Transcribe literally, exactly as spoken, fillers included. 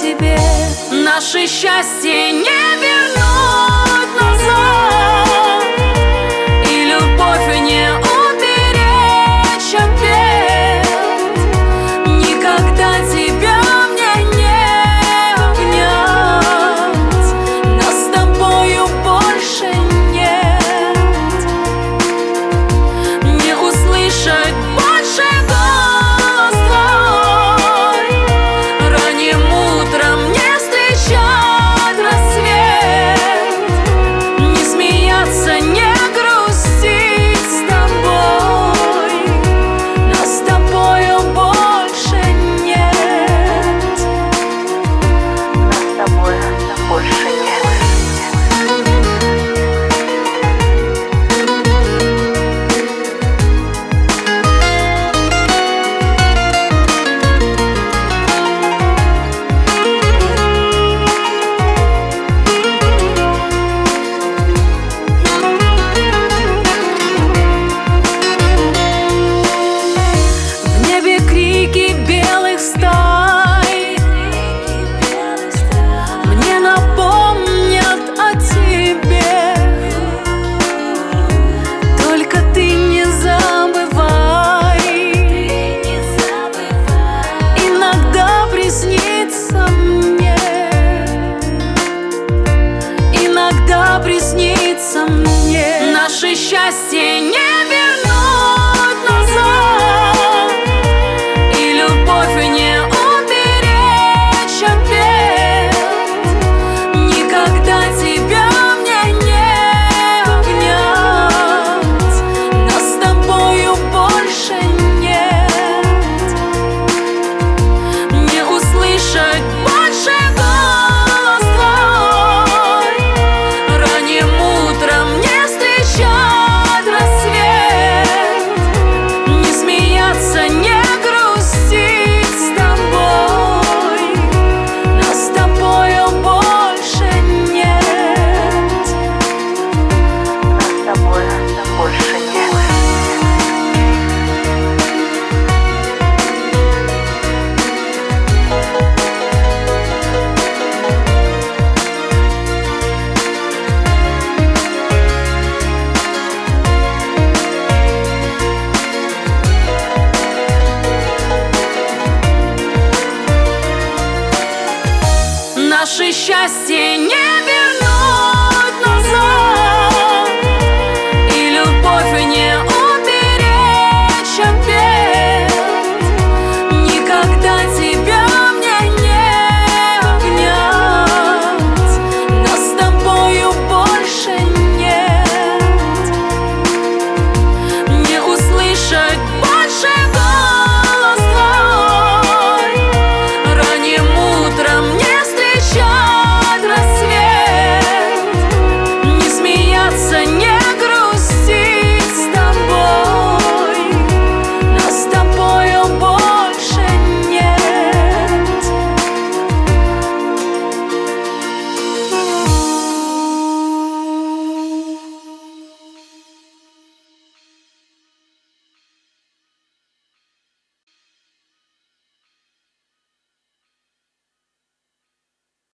тебе. Наше счастье не вернуть назад, и любовь не уберечь опять. Никогда тебя мне не обнять, нас с тобою больше нет. Не услышать больше голос твой, ранним утром не встречать рассвет, не смеяться, не грустить с тобой, нас с тобою больше нет. Нас с тобой больше нет. Крики белых стай мне напомнят о тебе. Только ты не забывай, иногда приснится мне, иногда приснится мне. Наше счастье не вернуть назад, любовь не уберечь опять. Никогда тебя мне не обнять, нас с тобою больше нет. Не услышать больше голос твой, ранним утром не встречать рассвет, не смеяться, не наше счастье не